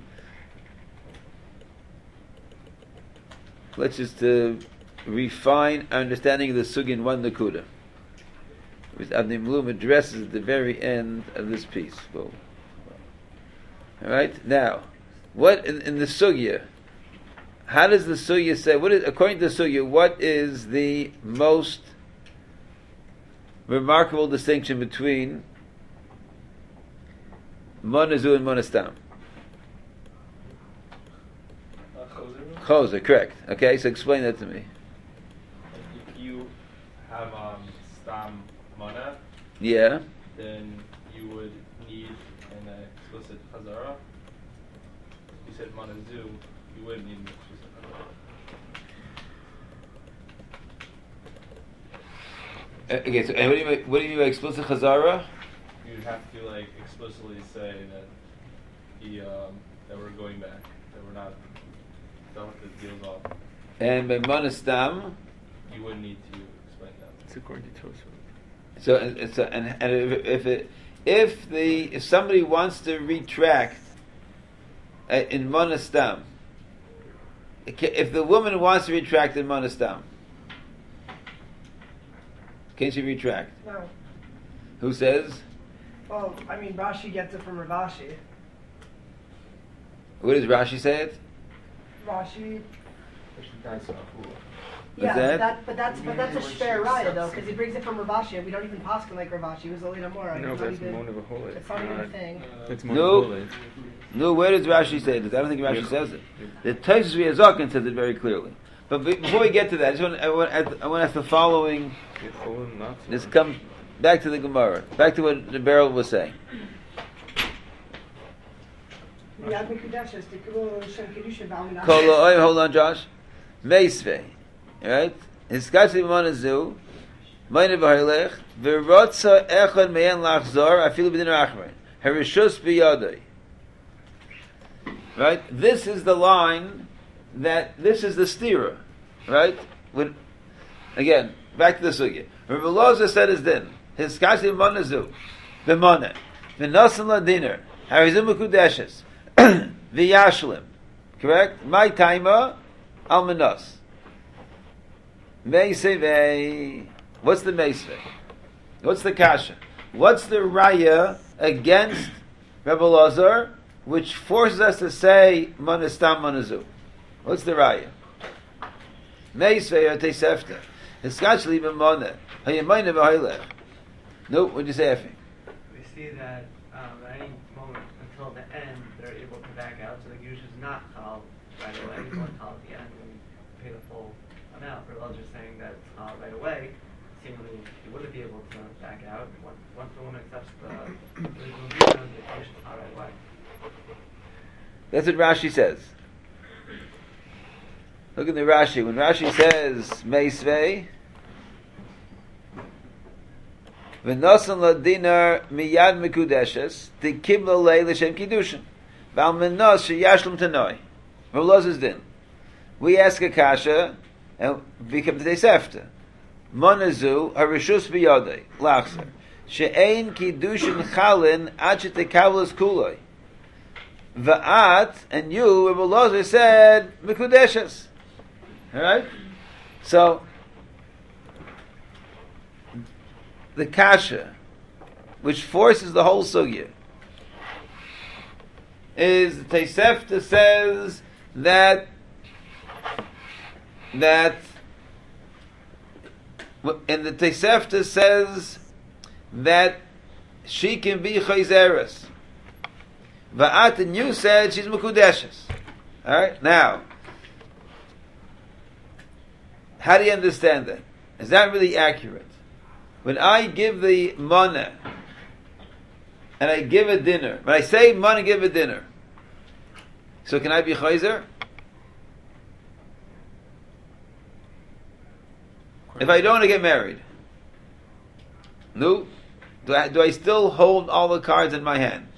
let's just uh, refine our understanding of the sugi in one nakuda, which Avnei Miluim addresses at the very end of this piece. Whoa. All right. Now, what in, in the sugya? How does the sugya say? What is, according to the sugya, what is the most remarkable distinction between monezu and monestam? Uh, choser. Choser, correct. Okay, so explain that to me. If you have um, stam mana, Yeah. then you would need an uh, explicit chazara. You said manazu, you wouldn't need an explicit chazara. Uh, okay, so uh, what do you mean, what do you mean by explicit chazara? You'd have to like explicitly say that the um, that we're going back, that we're not done with the deals off. And by manastam, You wouldn't need to explain that. It's according to Tosfot. so it's a, and, and if, if it if the if somebody wants to retract uh, in manastam, if the woman wants to retract in manastam, can she retract? No. Who says? Well, I mean, Rashi gets it from Ravashi. What does Rashi say it? Rashi. What's Yeah, that? but, that, but that's but that's a shver raya though, because he brings it from Ravashi. We don't even paskin like Ravashi. It was a late Amora. No, it's but not it's even. Mona V'Holed. It's not even a thing. It's No. Mona V'Holed. No, where does Rashi say this? I don't think Rashi Yeah. says it. The Tosfos Riazakin says it very clearly. But be- before we get to that, I just want I want, I want to ask the following. V'Holed, not so. This comes back to the Gemara, back to what the Beryl was saying. Miyad Mikudeshes, Tikkulo Shem Kedushin Ba'amin Kol ha'oy- Hold on, Josh. Meisvei, right? Hiskatzi b'manazu, mayne v'haylech, v'rotza echad meyen lachzor, afilu b'din rachmer. Herishus b'yadai. Right? This is the line that, this is the stira. Right? When, again, back to the sugya. Rabbi Loza said his din. Hiskatzi b'manazu, b'moneh, v'nosan ladiner, harizim v'kudeshes, v'yashlim. Correct? My timer, almanos. Meisvei. What's the meisvei? What's the kasha? What's the raya against Rebbe Lazar, which forces us to say manastam manazu? What's the raya? Meisvei or teisefta. Hiskachli b'moneh. Hayamayne v'haylech. No, what'd you say, Effie? We see that um, at any moment until the end, they're able to back out. So the Gush is not chal right away. He's only chal at the end when you pay the full amount. Or others are saying that it's chal right away. Seemingly, he wouldn't be able to back out. Once, once the woman accepts the original Gush, the Gush is chal right away. That's what Rashi says. Look at the Rashi. When Rashi says meisvei, v'nosan ladinar miyad mikudeshes tikibla lei l'shem kiddushin v'al menos sheyashlim tanoi v'loz's din. We ask a kasha and we come to Teisefta. Monazu harishus b'yodei lachzer she'ein kiddushin chalin ad shetekavlos kuloi v'at, and you Rabbi Lozer said mikudeshes. All right. So the kasha, which forces the whole sugya, is the Teisefta says that that and the Teisefta says that she can be chayzeres. Va'at, and you said she's mekudeshes. All right. Now, how do you understand that? Is that really accurate? When I give the money and I give a dinner, when I say money, give a dinner, so can I be chayzer? If I don't want to get married, no, do I, do I still hold all the cards in my hand?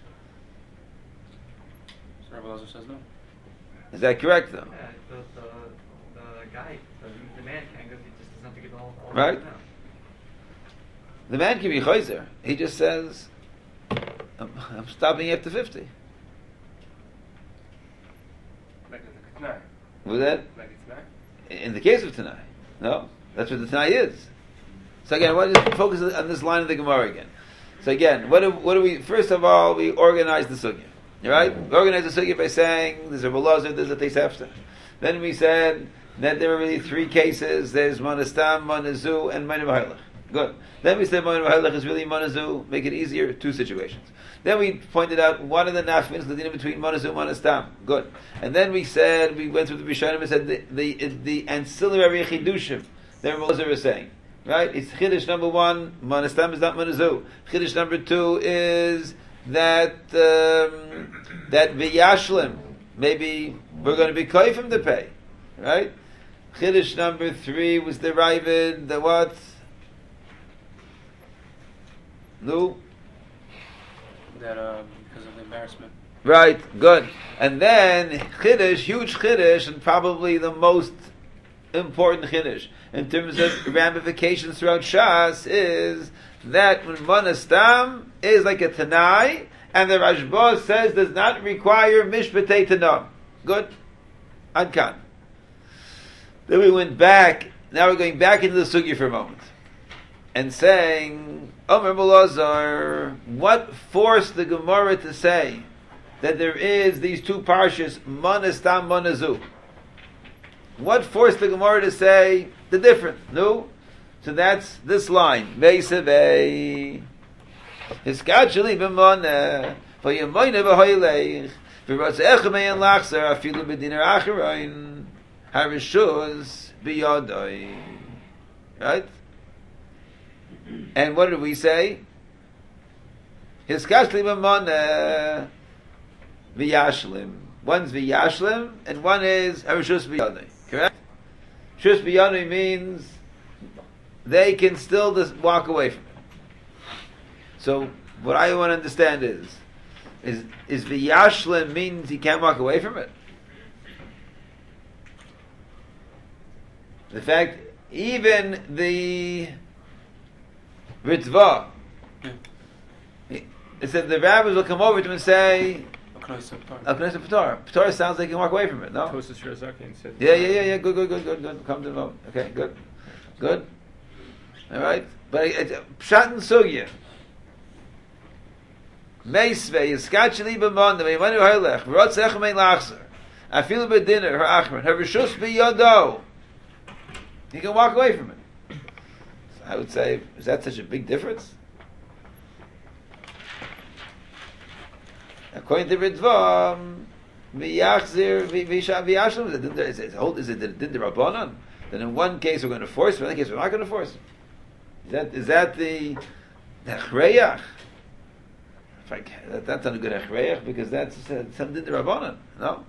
So Rabbi Lazar says no. Is that correct, though? Yeah, the, the, the guy, the, the man can, because he just doesn't have to give all, all Right. the now. The man can be chayzer. He just says, I'm, I'm stopping after fifty. Like it's a Tanai. Was that? Like it's not. In the case of Tanai. No. That's what the Tanai is. So again, I want to focus on this line of the Gemara again. So again, what do, what do we, first of all, we organize the sugya. Right? We organize the sugya by saying, there's a Belazar, there's a Teisefta. Then we said that there are really three cases. There's Manastam, Manazu, and Manav Hailach. Good. Then we said Manav Hailach is really Manazu, make it easier, two situations. Then we pointed out what are the nafmins, the din between Manazu and Manastam. Good. And then we said, we went through the Rishonim and said the, the, the ancillary chidushim that Rabbi Lazar is saying. Right? It's Chiddush number one, Manastam is not Manazu. Chiddush number two is that um, that V'yashlim, maybe we're going to be koyfim to pay. Right? Chiddush number three was the Ravid, the what? No? That uh, because of the embarrassment. Right, good. And then Chiddush, huge Chiddush, and probably the most important Chiddush in terms of ramifications throughout Shas is that when Manastam is like a Tanai, and the Rashba says does not require Mishpatei Tanam. Good? Adkan. Then we went back, now we're going back into the Sugya for a moment, and saying, Omer Belazar, what forced the Gemara to say that there is these two parshas, Manastam, Manazu? What forced the Gemara to say the difference? No? So that's this line. Meisavei. Hiskacheli b'moneh. V'yamoyne v'hoylech. V'rotzecha me'en lachzer. Afilu b'diner acharoin. Harishuz b'yodoi. Right? And what did we say? Hiskacheli b'moneh. V'yashlim. One's v'yashlim, and one is harishuz b'yodoi. Correct? Shus b'yanu means they can still just walk away from it. So what I want to understand is, is is v'yashlim means he can't walk away from it? The fact, even the Ritva, it said the rabbis will come over to him and say, Al Knesset P'tar. P'tar sounds like you can walk away from it, no? Tosas Shirazakian said. Yeah, yeah, yeah, yeah. Good, good, good, good, good. Come to the moment. Okay, good, good. All right, but it's Pshat and Sugya. Meisvei Yiskachli b'Monda Meimanu Haylech V'Rotzech Mein Lachzer Afilu b'Dinner Her Achron Her Rishus b'Yodo. He can walk away from it. So I would say, is that such a big difference? According to Ritva, v'yachzir v'yashlim, is it hold? Is it did the Rabbanon? Then in one case we're going to force, in another case we're not going to force. Is that is that the the Achreyach? That, that's not a good Achreyach because that's uh, some did the Rabbanon. No.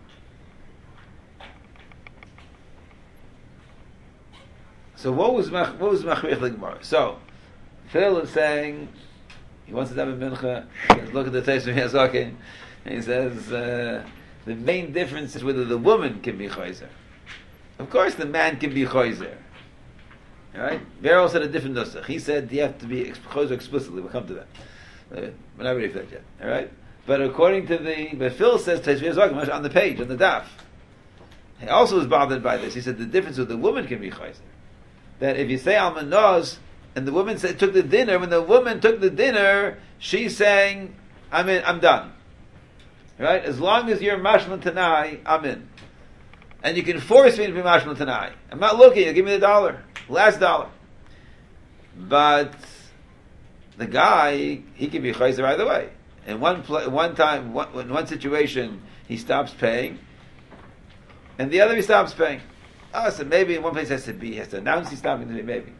So what was what was Machreyach the Gemara? So Phil is saying. He wants to have a mincha. Look at the taste of Yazakin, and he says uh, the main difference is whether the woman can be chayzer. Of course, the man can be chayzer. All right. Beryl said a different nusach. He said you have to be chayzer explicitly. We'll come to that. Uh, we're not ready for that yet. All right. But according to the, but Phil says taste of Yazakin on the page on the daf. He also was bothered by this. He said the difference with the woman can be chayzer. That if you say almanos. And the woman said, took the dinner. When the woman took the dinner, she's saying, I'm in, I'm done. Right? As long as you're mashman tanai, I'm in. And you can force me to be mashman tanai. I'm not looking, you give me the dollar. Last dollar. But the guy, he can be chayzer either way. In one pl- one time, one, in one situation, he stops paying. And the other he stops paying. Oh, so maybe in one place he has to be, he has to announce he's stopping to be, maybe.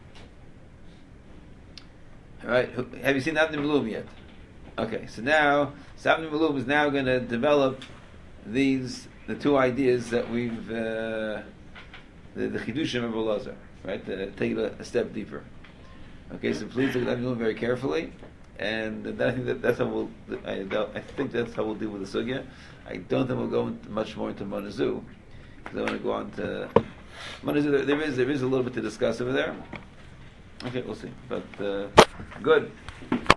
All right, have you seen Avnei Malum yet? Okay, so now Avnei Malum is now going to develop these the two ideas that we've uh, the, the chidushim of Elazar, right? To take it a, a step deeper. Okay, so please look at Avnei Malum very carefully, and that, I think that that's how we'll. I, I think that's how we'll deal with the sugya. I don't think we'll go into much more into Manazu because I want to go on to Manazu. There, there is there is a little bit to discuss over there. Okay, we'll see. But uh, good.